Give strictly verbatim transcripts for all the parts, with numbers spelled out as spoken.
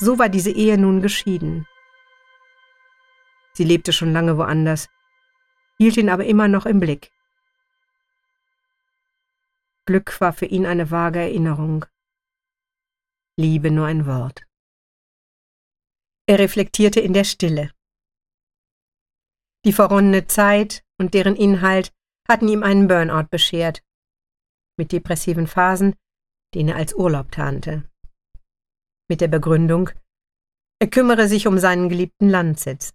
So war diese Ehe nun geschieden. Sie lebte schon lange woanders, hielt ihn aber immer noch im Blick. Glück war für ihn eine vage Erinnerung. Liebe nur ein Wort. Er reflektierte in der Stille. Die verronnene Zeit und deren Inhalt hatten ihm einen Burnout beschert, mit depressiven Phasen, den er als Urlaub tarnte. Mit der Begründung, er kümmere sich um seinen geliebten Landsitz.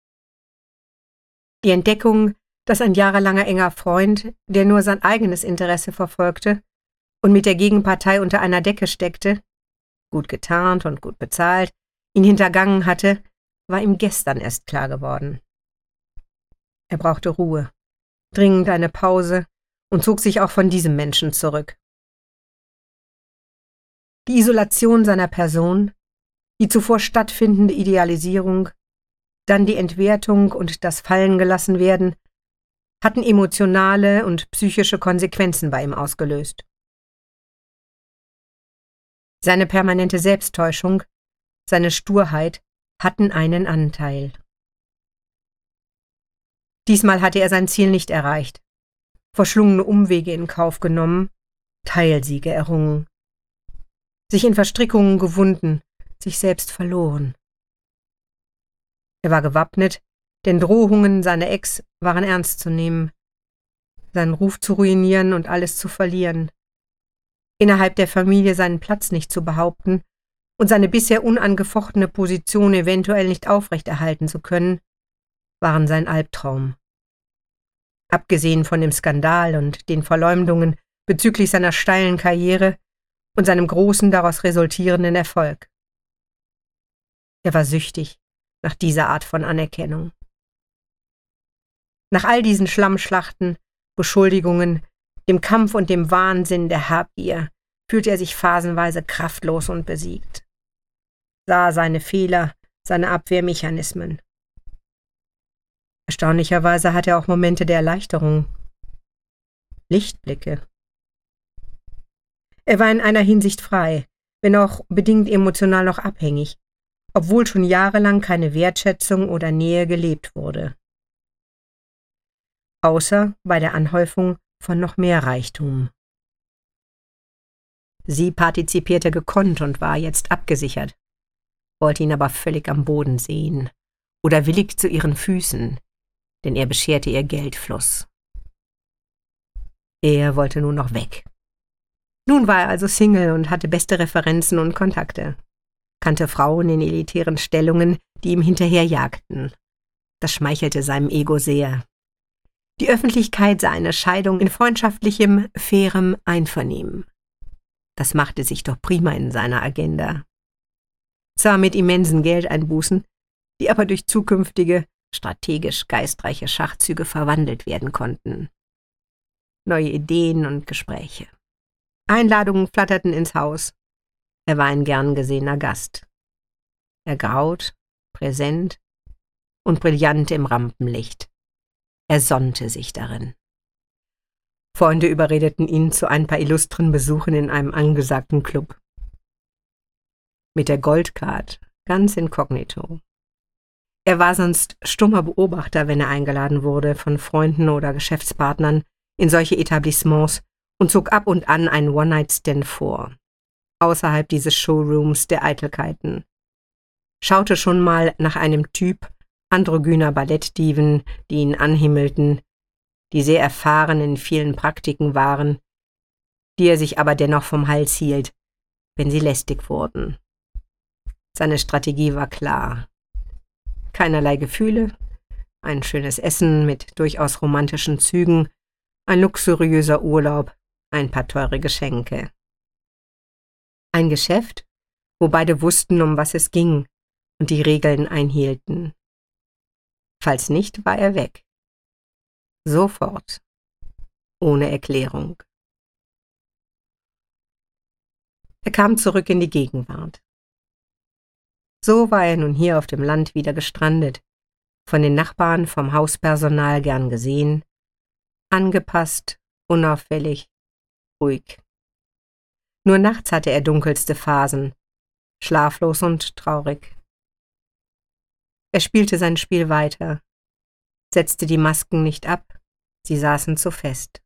Die Entdeckung, dass ein jahrelanger enger Freund, der nur sein eigenes Interesse verfolgte und mit der Gegenpartei unter einer Decke steckte, gut getarnt und gut bezahlt, ihn hintergangen hatte, war ihm gestern erst klar geworden. Er brauchte Ruhe, dringend eine Pause und zog sich auch von diesem Menschen zurück. Die Isolation seiner Person, die zuvor stattfindende Idealisierung, dann die Entwertung und das Fallengelassenwerden hatten emotionale und psychische Konsequenzen bei ihm ausgelöst. Seine permanente Selbsttäuschung, seine Sturheit hatten einen Anteil. Diesmal hatte er sein Ziel nicht erreicht, verschlungene Umwege in Kauf genommen, Teilsiege errungen, sich in Verstrickungen gewunden, sich selbst verloren. Er war gewappnet, denn Drohungen seiner Ex waren ernst zu nehmen, seinen Ruf zu ruinieren und alles zu verlieren, innerhalb der Familie seinen Platz nicht zu behaupten und seine bisher unangefochtene Position eventuell nicht aufrechterhalten zu können, waren sein Albtraum. Abgesehen von dem Skandal und den Verleumdungen bezüglich seiner steilen Karriere und seinem großen daraus resultierenden Erfolg. Er war süchtig nach dieser Art von Anerkennung. Nach all diesen Schlammschlachten, Beschuldigungen, dem Kampf und dem Wahnsinn der Habgier fühlte er sich phasenweise kraftlos und besiegt, sah seine Fehler, seine Abwehrmechanismen. Erstaunlicherweise hatte er auch Momente der Erleichterung, Lichtblicke. Er war in einer Hinsicht frei, wenn auch bedingt emotional noch abhängig, obwohl schon jahrelang keine Wertschätzung oder Nähe gelebt wurde. Außer bei der Anhäufung von noch mehr Reichtum. Sie partizipierte gekonnt und war jetzt abgesichert, wollte ihn aber völlig am Boden sehen oder willig zu ihren Füßen, denn er bescherte ihr Geldfluss. Er wollte nur noch weg. Nun war er also Single und hatte beste Referenzen und Kontakte, kannte Frauen in elitären Stellungen, die ihm hinterherjagten. Das schmeichelte seinem Ego sehr. Die Öffentlichkeit sah eine Scheidung in freundschaftlichem, fairem Einvernehmen. Das machte sich doch prima in seiner Agenda. Zwar mit immensen Geldeinbußen, die aber durch zukünftige, strategisch geistreiche Schachzüge verwandelt werden konnten. Neue Ideen und Gespräche. Einladungen flatterten ins Haus. Er war ein gern gesehener Gast. Ergraut, präsent und brillant im Rampenlicht. Er sonnte sich darin. Freunde überredeten ihn zu ein paar illustren Besuchen in einem angesagten Club. Mit der Goldcard, ganz inkognito. Er war sonst stummer Beobachter, wenn er eingeladen wurde von Freunden oder Geschäftspartnern in solche Etablissements und zog ab und an einen One-Night-Stand vor, außerhalb dieses Showrooms der Eitelkeiten. Schaute schon mal nach einem Typ androgyner Ballettdiven, die ihn anhimmelten, die sehr erfahren in vielen Praktiken waren, die er sich aber dennoch vom Hals hielt, wenn sie lästig wurden. Seine Strategie war klar. Keinerlei Gefühle, ein schönes Essen mit durchaus romantischen Zügen, ein luxuriöser Urlaub, ein paar teure Geschenke. Ein Geschäft, wo beide wussten, um was es ging und die Regeln einhielten. Falls nicht, war er weg. Sofort. Ohne Erklärung. Er kam zurück in die Gegenwart. So war er nun hier auf dem Land wieder gestrandet, von den Nachbarn, vom Hauspersonal gern gesehen, angepasst, unauffällig, ruhig. Nur nachts hatte er dunkelste Phasen, schlaflos und traurig. Er spielte sein Spiel weiter, setzte die Masken nicht ab, sie saßen zu fest.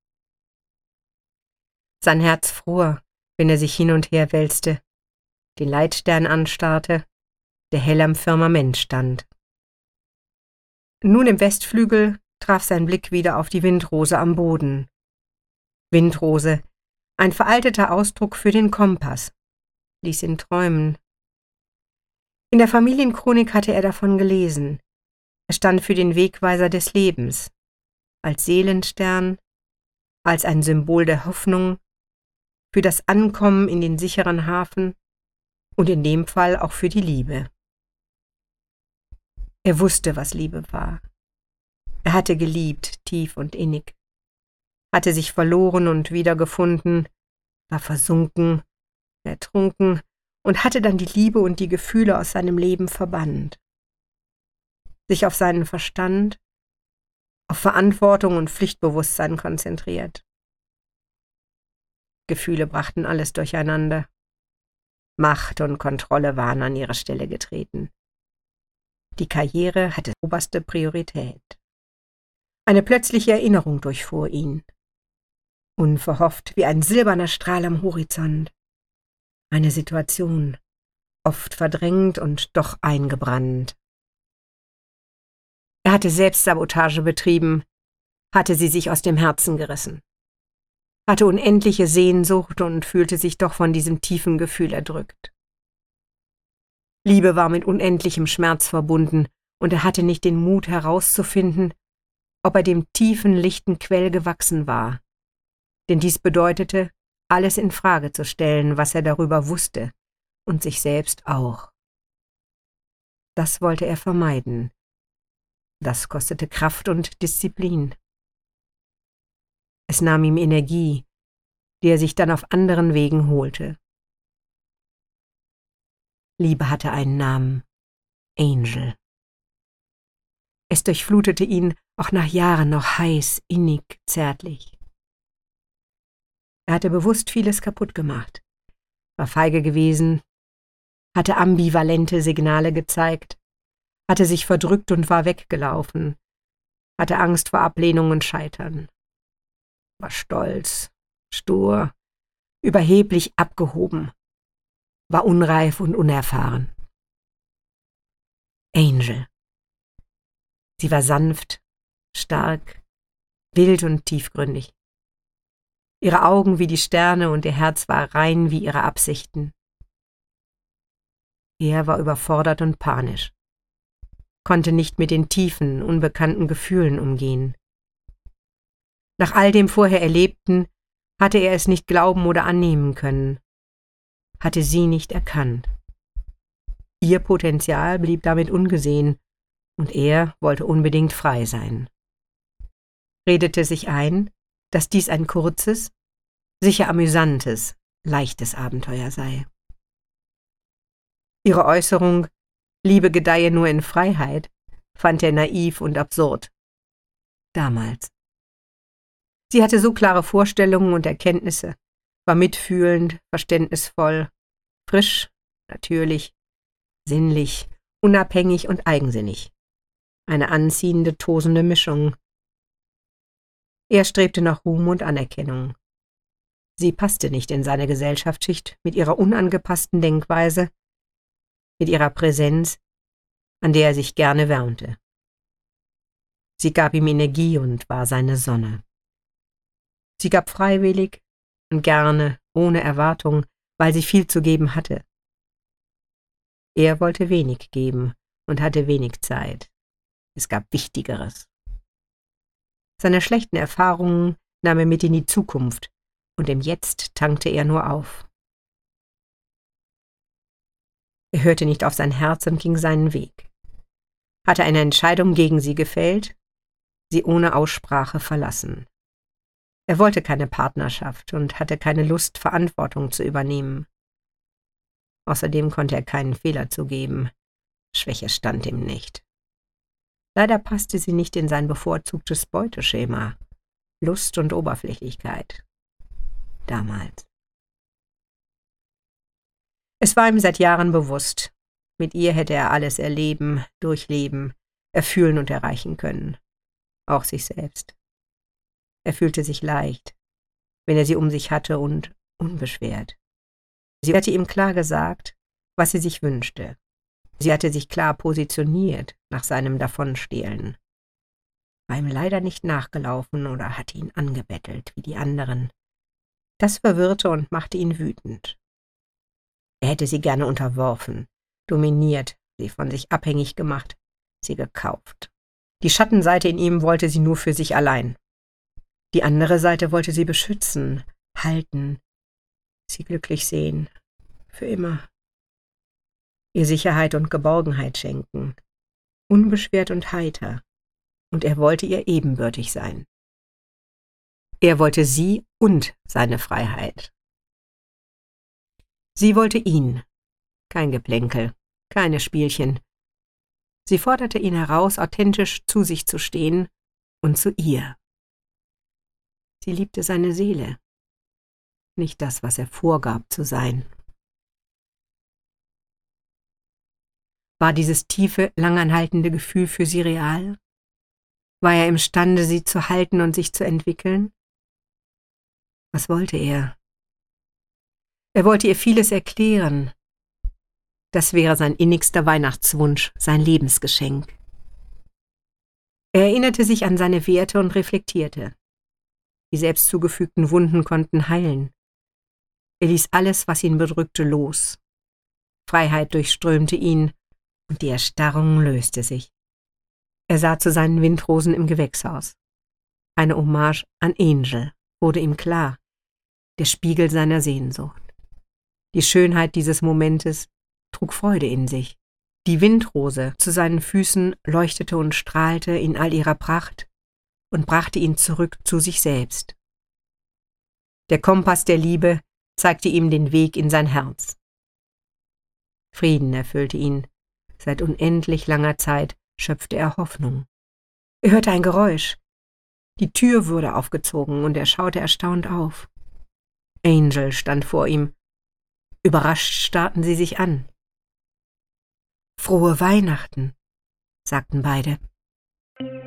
Sein Herz fror, wenn er sich hin und her wälzte, den Leitstern anstarrte, der hell am Firmament stand. Nun im Westflügel traf sein Blick wieder auf die Windrose am Boden. Windrose, ein veralteter Ausdruck für den Kompass, ließ ihn träumen. In der Familienchronik hatte er davon gelesen. Er stand für den Wegweiser des Lebens, als Seelenstern, als ein Symbol der Hoffnung, für das Ankommen in den sicheren Hafen und in dem Fall auch für die Liebe. Er wusste, was Liebe war. Er hatte geliebt, tief und innig, hatte sich verloren und wiedergefunden, war versunken, ertrunken und hatte dann die Liebe und die Gefühle aus seinem Leben verbannt. Sich auf seinen Verstand, auf Verantwortung und Pflichtbewusstsein konzentriert. Gefühle brachten alles durcheinander. Macht und Kontrolle waren an ihre Stelle getreten. Die Karriere hatte oberste Priorität. Eine plötzliche Erinnerung durchfuhr ihn. Unverhofft wie ein silberner Strahl am Horizont. Eine Situation, oft verdrängt und doch eingebrannt. Er hatte Selbstsabotage betrieben, hatte sie sich aus dem Herzen gerissen, hatte unendliche Sehnsucht und fühlte sich doch von diesem tiefen Gefühl erdrückt. Liebe war mit unendlichem Schmerz verbunden, und er hatte nicht den Mut herauszufinden, ob er dem tiefen, lichten Quell gewachsen war. Denn dies bedeutete, alles in Frage zu stellen, was er darüber wusste, und sich selbst auch. Das wollte er vermeiden. Das kostete Kraft und Disziplin. Es nahm ihm Energie, die er sich dann auf anderen Wegen holte. Liebe hatte einen Namen: Angel. Es durchflutete ihn auch nach Jahren noch heiß, innig, zärtlich. Er hatte bewusst vieles kaputt gemacht, war feige gewesen, hatte ambivalente Signale gezeigt, hatte sich verdrückt und war weggelaufen, hatte Angst vor Ablehnung und Scheitern, war stolz, stur, überheblich abgehoben, war unreif und unerfahren. Angel. Sie war sanft, stark, wild und tiefgründig. Ihre Augen wie die Sterne und ihr Herz war rein wie ihre Absichten. Er war überfordert und panisch, konnte nicht mit den tiefen, unbekannten Gefühlen umgehen. Nach all dem vorher Erlebten hatte er es nicht glauben oder annehmen können, hatte sie nicht erkannt. Ihr Potenzial blieb damit ungesehen, und er wollte unbedingt frei sein. Redete sich ein, dass dies ein kurzes, sicher amüsantes, leichtes Abenteuer sei. Ihre Äußerung, Liebe gedeihe nur in Freiheit, fand er naiv und absurd. Damals. Sie hatte so klare Vorstellungen und Erkenntnisse, war mitfühlend, verständnisvoll, frisch, natürlich, sinnlich, unabhängig und eigensinnig. Eine anziehende, tosende Mischung. Er strebte nach Ruhm und Anerkennung. Sie passte nicht in seine Gesellschaftsschicht mit ihrer unangepassten Denkweise, mit ihrer Präsenz, an der er sich gerne wärmte. Sie gab ihm Energie und war seine Sonne. Sie gab freiwillig und gerne, ohne Erwartung, weil sie viel zu geben hatte. Er wollte wenig geben und hatte wenig Zeit. Es gab Wichtigeres. Seine schlechten Erfahrungen nahm er mit in die Zukunft, und im Jetzt tankte er nur auf. Er hörte nicht auf sein Herz und ging seinen Weg. Hatte eine Entscheidung gegen sie gefällt, sie ohne Aussprache verlassen. Er wollte keine Partnerschaft und hatte keine Lust, Verantwortung zu übernehmen. Außerdem konnte er keinen Fehler zugeben. Schwäche stand ihm nicht. Leider passte sie nicht in sein bevorzugtes Beuteschema. Lust und Oberflächlichkeit. Damals. Es war ihm seit Jahren bewusst, mit ihr hätte er alles erleben, durchleben, erfühlen und erreichen können, auch sich selbst. Er fühlte sich leicht, wenn er sie um sich hatte und unbeschwert. Sie hatte ihm klar gesagt, was sie sich wünschte. Sie hatte sich klar positioniert nach seinem Davonstehlen. War ihm leider nicht nachgelaufen oder hatte ihn angebettelt wie die anderen. Das verwirrte und machte ihn wütend. Er hätte sie gerne unterworfen, dominiert, sie von sich abhängig gemacht, sie gekauft. Die Schattenseite in ihm wollte sie nur für sich allein. Die andere Seite wollte sie beschützen, halten, sie glücklich sehen, für immer. Ihr Sicherheit und Geborgenheit schenken, unbeschwert und heiter, und er wollte ihr ebenbürtig sein. Er wollte sie und seine Freiheit. Sie wollte ihn, kein Geplänkel, keine Spielchen. Sie forderte ihn heraus, authentisch zu sich zu stehen und zu ihr. Sie liebte seine Seele, nicht das, was er vorgab zu sein. War dieses tiefe, langanhaltende Gefühl für sie real? War er imstande, sie zu halten und sich zu entwickeln? Was wollte er? Er wollte ihr vieles erklären. Das wäre sein innigster Weihnachtswunsch, sein Lebensgeschenk. Er erinnerte sich an seine Werte und reflektierte. Die selbst zugefügten Wunden konnten heilen. Er ließ alles, was ihn bedrückte, los. Freiheit durchströmte ihn, und die Erstarrung löste sich. Er sah zu seinen Windrosen im Gewächshaus. Eine Hommage an Angel, wurde ihm klar, der Spiegel seiner Sehnsucht. Die Schönheit dieses Momentes trug Freude in sich. Die Windrose zu seinen Füßen leuchtete und strahlte in all ihrer Pracht und brachte ihn zurück zu sich selbst. Der Kompass der Liebe zeigte ihm den Weg in sein Herz. Frieden erfüllte ihn. Seit unendlich langer Zeit schöpfte er Hoffnung. Er hörte ein Geräusch. Die Tür wurde aufgezogen und er schaute erstaunt auf. Angel stand vor ihm. Überrascht starrten sie sich an. »Frohe Weihnachten«, sagten beide.